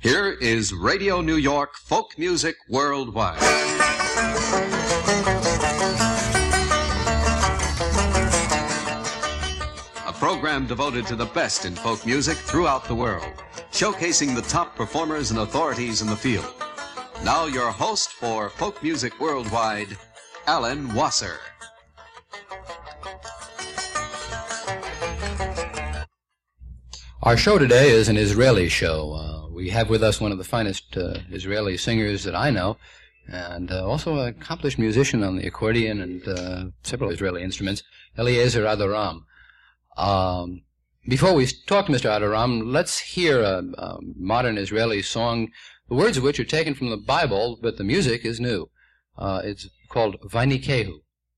Here is Radio New York Folk Music Worldwide. A program devoted to the best in folk music throughout the world, showcasing the top performers and authorities in the field. Now your host for Folk Music Worldwide, Alan Wasser. Our show today is an Israeli show. We have with us one of the finest Israeli singers that I know, and also an accomplished musician on the accordion and several Israeli instruments, Eliezer Adoram. Before we talk to Mr. Adoram, let's hear a modern Israeli song, the words of which are taken from the Bible, but the music is new. It's called Vainikehu.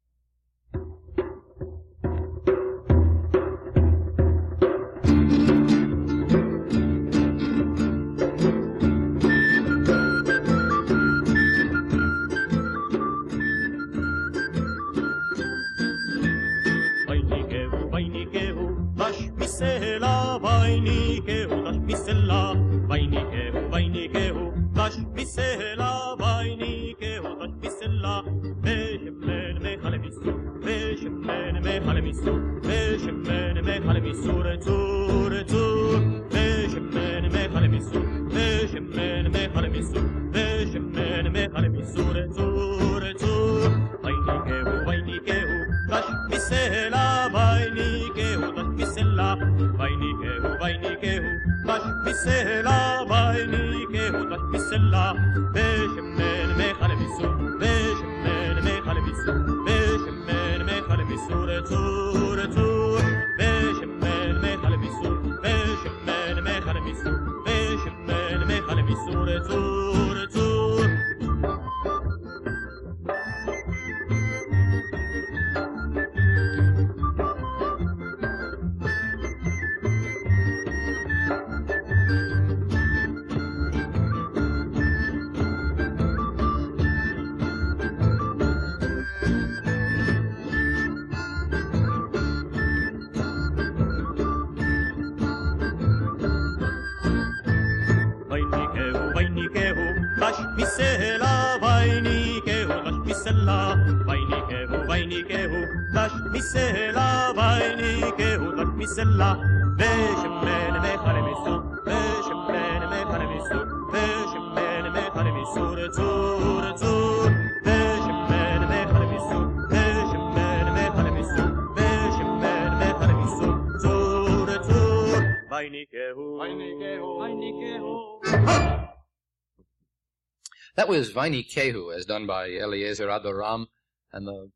That was Vainikehu, as done by Eliezer Adoram, and the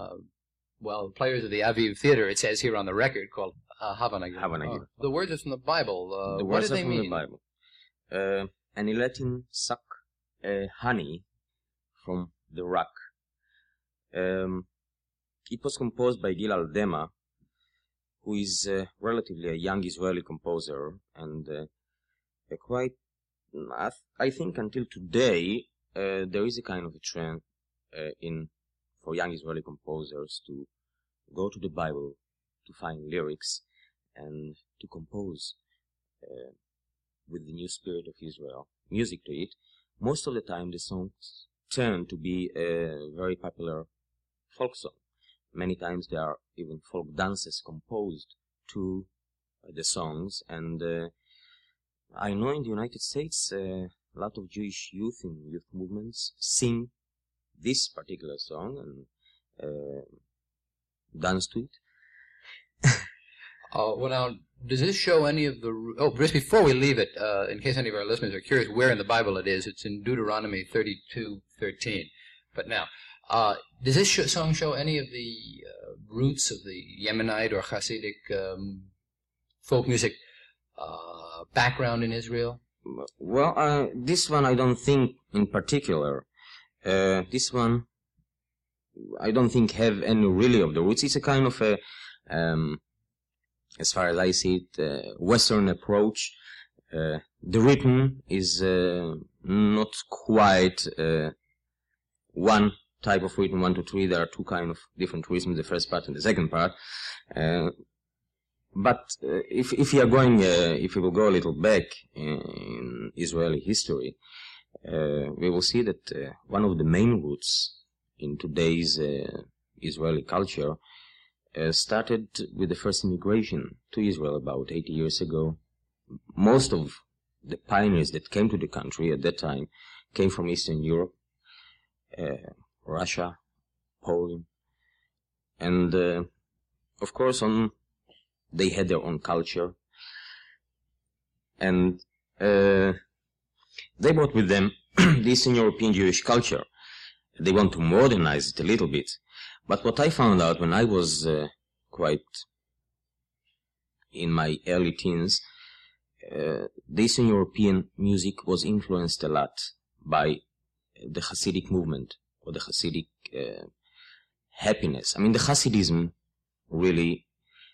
players of the Aviv Theater, it says here on the record, called Havana. The words are from the Bible. What do they mean? The words are from the Bible. Any Latin suck honey from the rock. It was composed by Gil Aldema, who is relatively a young Israeli composer, and I think until today, there is a kind of a trend for young Israeli composers to go to the Bible to find lyrics and to compose with the new spirit of Israel music to it. Most of the time, the songs turn to be a very popular folk song. Many times there are even folk dances composed to the songs, and I know in the United States a lot of Jewish youth in youth movements sing this particular song and dance to it. Well, now, does this show any of the... Oh, just before we leave it, in case any of our listeners are curious where in the Bible it is, it's in Deuteronomy 32:13. But now, does this song show any of the roots of the Yemenite or Hasidic folk music background in Israel? Well, this one I don't think in particular. This one I don't think have any really of the roots. It's a kind of a, as far as I see it, Western approach. The rhythm is not quite one type of rhythm, 1, 2, 3. There are two kind of different rhythms, the first part and the second part. But if we are going, if we will go a little back in Israeli history, we will see that one of the main roots in today's Israeli culture started with the first immigration to Israel about 80 years ago. Most of the pioneers that came to the country at that time came from Eastern Europe, Russia, Poland, and of course they had their own culture, and they brought with them the Eastern European Jewish culture. They want to modernize it a little bit. But what I found out when I was quite in my early teens, the Eastern European music was influenced a lot by the Hasidic movement, or the Hasidic happiness. I mean, the Hasidism really,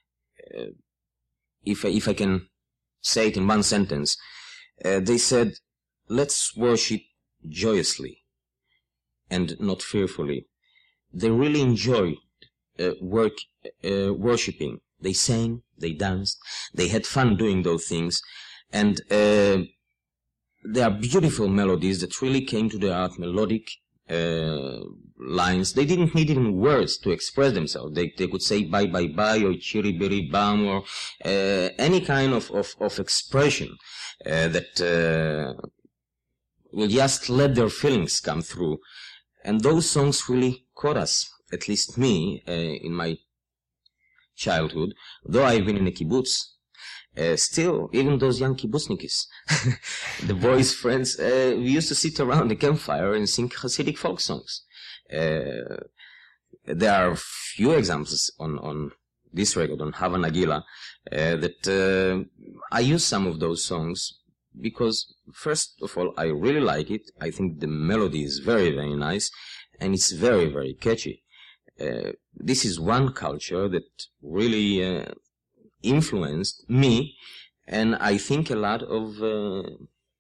if I can say it in one sentence, they said, let's worship joyously and not fearfully. They really enjoyed worshipping. They sang, they danced, they had fun doing those things, and there are beautiful melodies that really came to their heart, melodic lines. They didn't need even words to express themselves. They could say bye bye bye or chiri biri bam or any kind of expression that will just let their feelings come through. And those songs really caught us, at least me, in my childhood. Though I've been in a kibbutz, still, even those young kibbutznikis, the boys' friends, we used to sit around the campfire and sing Hasidic folk songs. There are few examples on this record, on Hava Nagila, that I use some of those songs because, first of all, I really like it. I think the melody is very, very nice, and it's very, very catchy. This is one culture that really influenced me, and I think a lot of the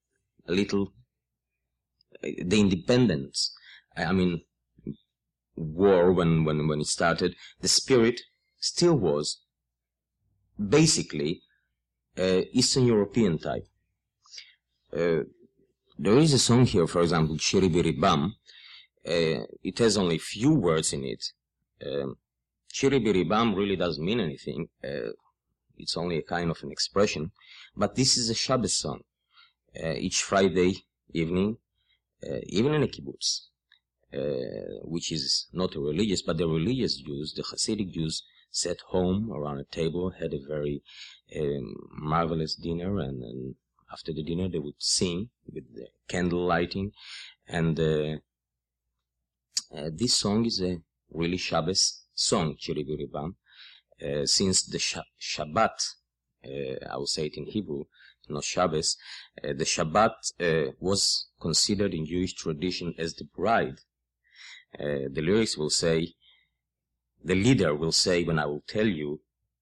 independence. I mean, war when it started, the spirit still was basically Eastern European type. There is a song here, for example, Chiri Biri Bam. It has only few words in it. Chiri Biri Bam really doesn't mean anything. It's only a kind of an expression. But this is a Shabbos song. Each Friday evening, even in a kibbutz, which is not a religious, but the religious Jews, the Hasidic Jews, sat home around a table, had a very marvelous dinner, and after the dinner they would sing with the candle lighting. And this song is a really Shabbos song, Chiri Biri Bam. Since the Shabbat, I will say it in Hebrew, not Shabbos, the Shabbat was considered in Jewish tradition as the bride. The lyrics will say, the leader will say, when I will tell you,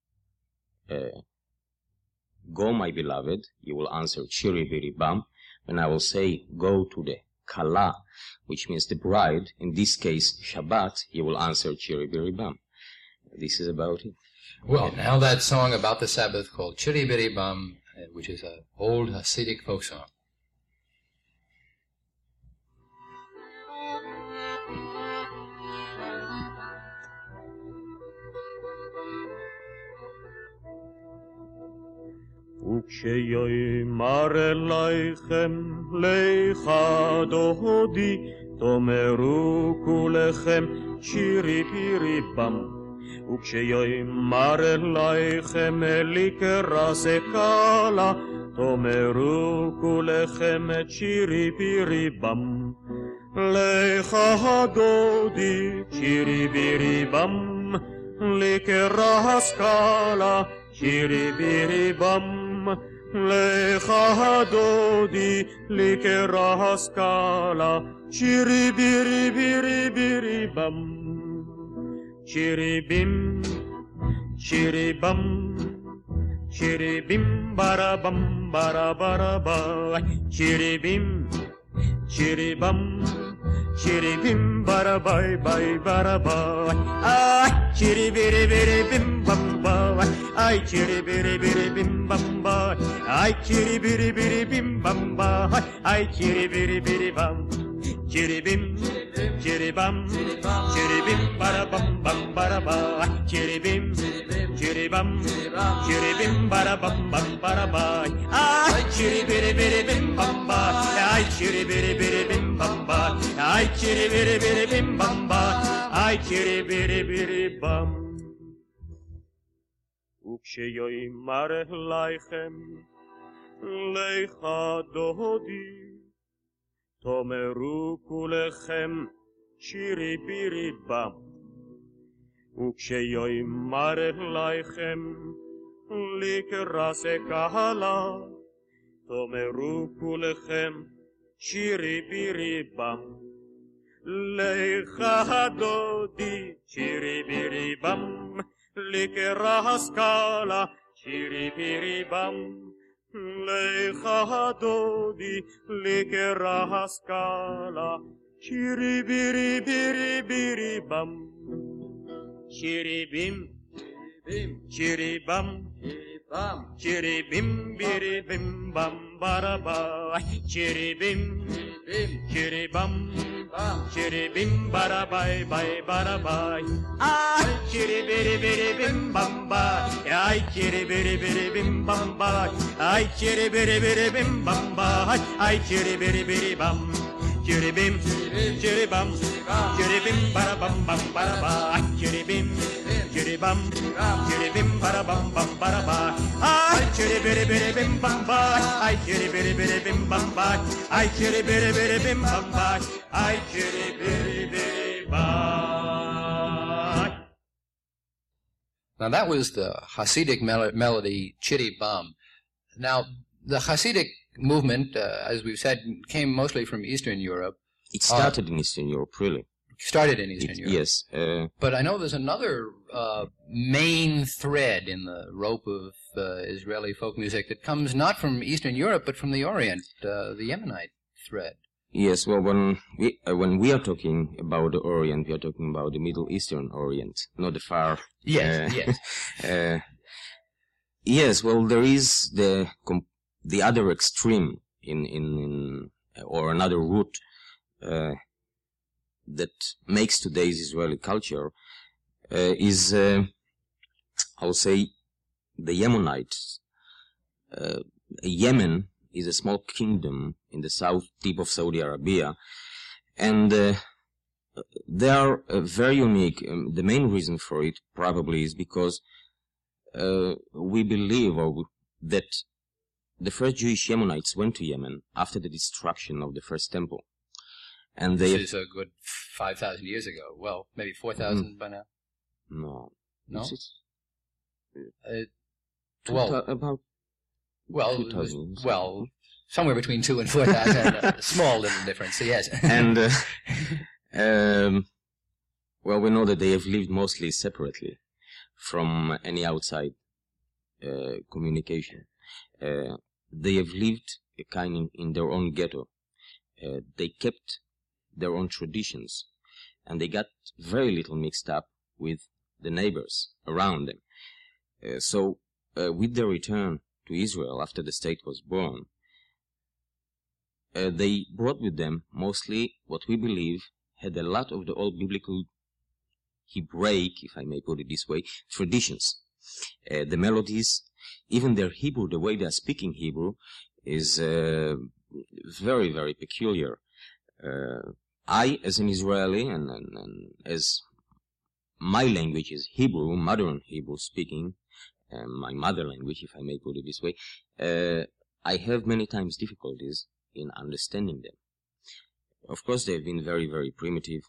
go my beloved, you will answer Chiri Biri Bam. When I will say, go to the Kala, which means the bride, in this case Shabbat, you will answer Chiri Biri Bam. This is about it. Well, now that song about the Sabbath called Chiri Biri Bam, which is an old Hasidic folk song. וכשיאמר אליכם ליכה דודי תאמרו כולכם שירי פירי בם וכשיאמר אליכם לקרא סקאלה תאמרו כולכם שירי פירי בם ליכה דודי שירי פירי בם לקרא סקאלה שירי פירי בם Lecha dodi likera skala Chiri biri biri biri bam Chiri bim Chiri bam Chiri bim bara bara ba Chiri bim Chiri bam Chiri bim bara bara ba Chiri biri biri bim bam ba ay chiri biri biri bim bam ba, ay chiri biri biri bim bam ba, ay chiri biri biri bam, chiri bim, chiri bam, chiri bim bara bam bam bara ba, chiri bim, chiri bam, chiri bim bara bam bam bara ba, ay chiri biri biri bim bam ba, ay chiri biri biri bim bam ba, ay chiri biri biri bim bam ba, ay chiri biri biri bam. וכשיאמר לכם ליכה דודי תאמרו כולכם שירי בירי בם וכשיאמר לכם לקרא קהלה תאמרו כולכם שירי בירי בם ליכה דודי שירי בירי בם לקרא סקאלה שירי בירי בם ליכה דודי לקרא סקאלה שירי בירי בירי בירי בם שירי בים שירי בם שירי בים בירי בים בם ברבה שירי בים שירי בם שירי בים ברביי ביי ברביי ay chiri biri biri bim bam ba ay chiri biri biri bim bam ba ay chiri biri biri bim bam ba ay chiri biri biri bam chiri bim chiri bam chiri bim bara bam bam bara ba chiri bim chiri bam chiri bim bara bam bam bara ba ay chiri biri biri bim bam ba ay chiri biri biri bim bam ba ay chiri biri biri bim bam ba ay chiri biri biri bam. Now that was the Hasidic melody, Chitty Bum. Now, the Hasidic movement, as we've said, came mostly from Eastern Europe. It started in Eastern Europe, really. Started in Eastern Europe. Yes. But I know there's another main thread in the rope of Israeli folk music that comes not from Eastern Europe, but from the Orient, the Yemenite thread. Yes, well, when we are talking about the Orient, we are talking about the Middle Eastern Orient, not the far. Yes, yes. Yes, well, there is the other extreme or another route that makes today's Israeli culture is, I would say, the Yemenites. Yemen is a small kingdom in the south tip of Saudi Arabia, and they are very unique. The main reason for it probably is because we believe that the first Jewish Yemenites went to Yemen after the destruction of the first temple. And this is a good 5,000 years ago. Well, maybe 4,000 by now. No. No? About somewhere between 2,000 and 4,000. A small little difference, so yes. And, well, we know that they have lived mostly separately from any outside communication. They have lived in their own ghetto. They kept their own traditions, and they got very little mixed up with the neighbors around them. So, with their return to Israel after the state was born, they brought with them mostly what we believe had a lot of the old biblical Hebraic, if I may put it this way, traditions. The melodies, even their Hebrew, the way they are speaking Hebrew, is very, very peculiar. I, as an Israeli, and as my language is Hebrew, modern Hebrew speaking, my mother language, if I may put it this way, I have many times difficulties in understanding them. Of course, they've been very, very primitive,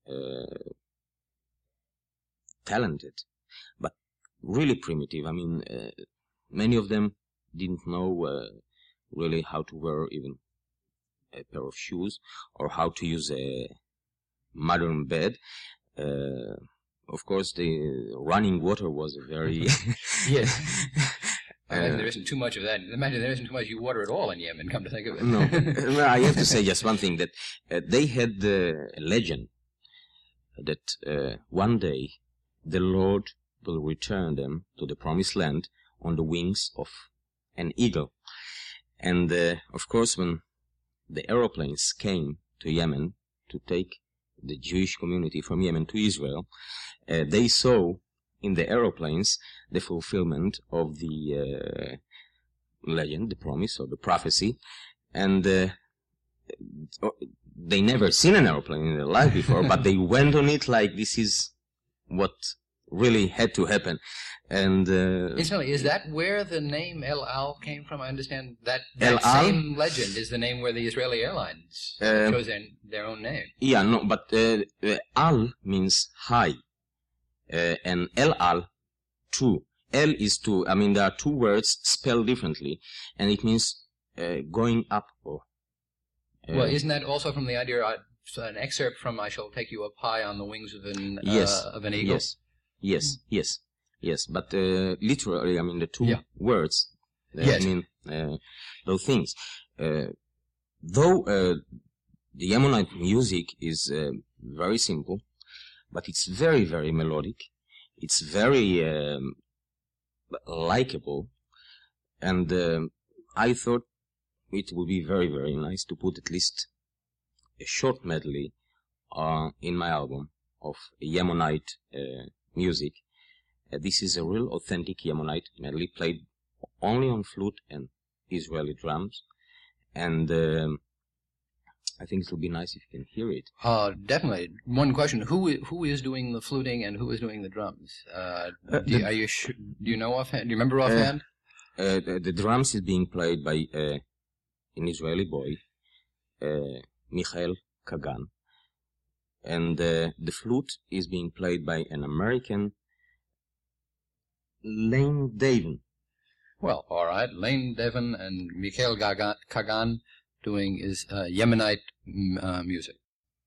talented, but really primitive. I mean, many of them didn't know really how to wear even a pair of shoes or how to use a modern bed. Of course, the running water was a very... Yes. I imagine there isn't too much of that. Imagine there isn't too much water at all in Yemen, come to think of it. No. Well, I have to say just one thing, that they had a legend that one day the Lord will return them to the promised land on the wings of an eagle. And of course, when the aeroplanes came to Yemen to take the Jewish community from Yemen to Israel, they saw in the aeroplanes the fulfillment of the legend, the promise, or the prophecy, and they never seen an aeroplane in their life before, but they went on it like this is what really had to happen. And incidentally, is that where the name El Al came from? I understand that El Al? same legend is the name where the Israeli Airlines chose their own name. Yeah, no, but Al means high, and El Al, two. El is two. I mean, there are two words spelled differently, and it means going up. Or, well, isn't that also from the idea, an excerpt from "I shall take you up high on the wings of an eagle"? Yes. But literally, I mean, the two words mean those things. Though the Yemenite music is very simple, but it's very, very melodic. It's very likable, and I thought it would be very, very nice to put at least a short medley in my album of Yemenite music. This is a real authentic Yemenite medley played only on flute and Israeli drums, and I think it will be nice if you can hear it. Definitely. One question: Who is doing the fluting and who is doing the drums? Do you know offhand? Do you remember offhand? The drums is being played by an Israeli boy, Michael Kagan, and the flute is being played by an American, Lane Devon. Well, all right. Lane Devon and Michael Kagan doing is Yemenite music.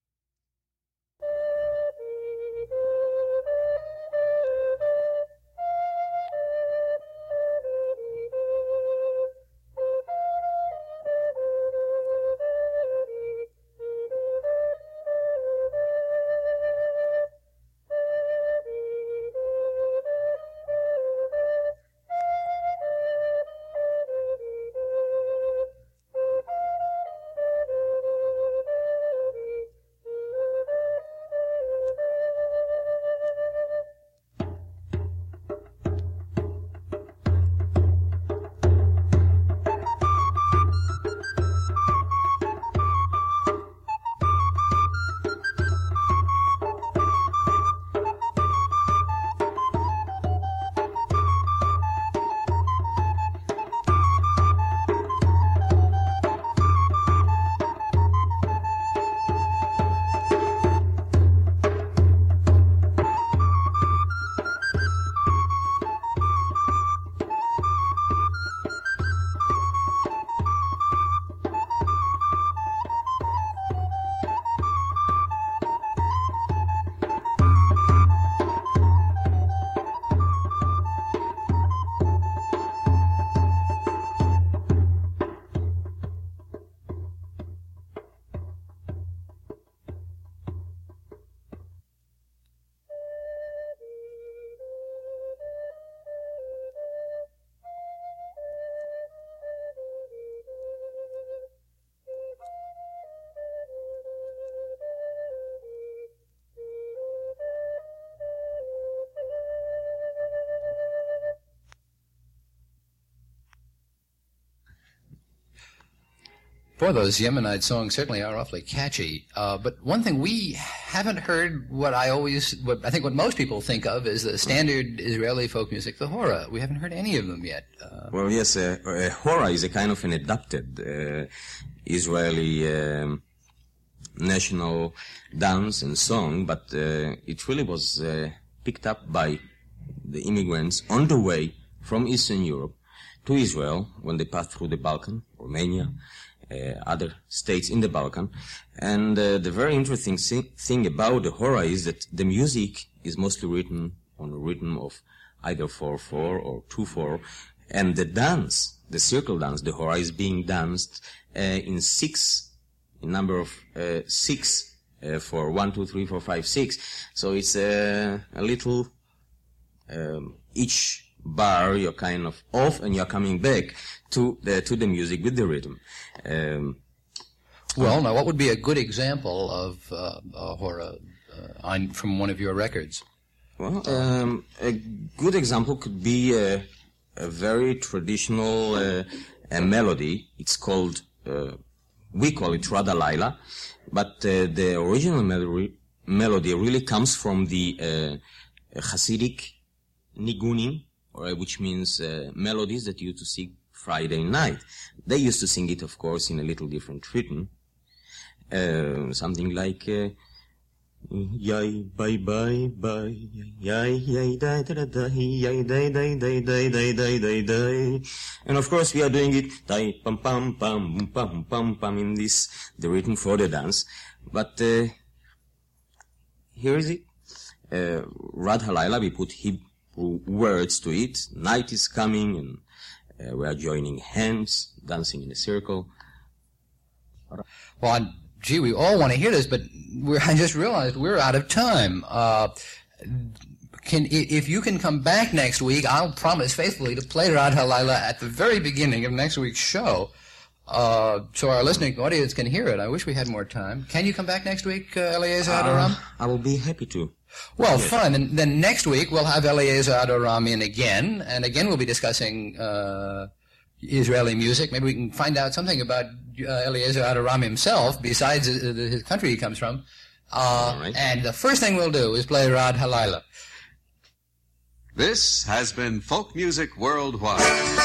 Boy, those Yemenite songs certainly are awfully catchy. But one thing we haven't heard, what I think what most people think of is the standard Israeli folk music, the hora. We haven't heard any of them yet. Well, yes, hora is a kind of an adapted Israeli national dance and song, but it really was picked up by the immigrants on the way from Eastern Europe to Israel when they passed through the Balkan, Romania, other states in the Balkan. And the very interesting thing about the hora is that the music is mostly written on a rhythm of either 4/4 or 2/4, and the dance, the circle dance, the hora, is being danced in number of 6 for 1, 2, 3, 4, 5, 6. So it's a little each bar you're kind of off and you're coming back to the music with the rhythm. Well, now what would be a good example of from one of your records? Well, a good example could be a very traditional a melody. It's called, we call it Radha Laila, but the original melody really comes from the Hasidic nigunim, which means melodies that used to sing Friday night. They used to sing it, of course, in a little different rhythm. Something like yai bye bye bye yai yai da da da yai da da da da da da da, and of course we are doing it dai pam pam pam pam pam pam in this the rhythm for the dance. But here is it, Radha Laila. We put Hebrew words to it. Night is coming, and we are joining hands, dancing in a circle. Well, gee, we all want to hear this, but I just realized we're out of time. If you can come back next week, I'll promise faithfully to play Radha Laila at the very beginning of next week's show, so our listening audience can hear it. I wish we had more time. Can you come back next week, Eliezer Adoram? I will be happy to. Well, yes. Fine. And then next week we'll have Eliezer Adoram in again, and again we'll be discussing Israeli music. Maybe we can find out something about Eliezer Adoram himself, besides his country he comes from. Right. And the first thing we'll do is play Radha Laila. This has been Folk Music Worldwide.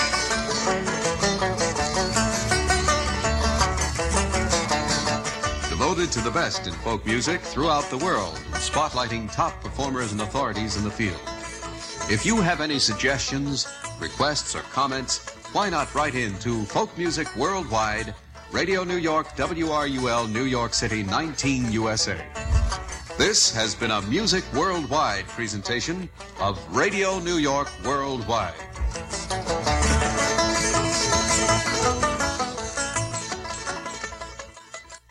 Devoted to the best in folk music throughout the world, spotlighting top performers and authorities in the field. If you have any suggestions, requests, or comments, why not write in to Folk Music Worldwide, Radio New York, WRUL, New York City, 19 USA. This has been a Music Worldwide presentation of Radio New York Worldwide.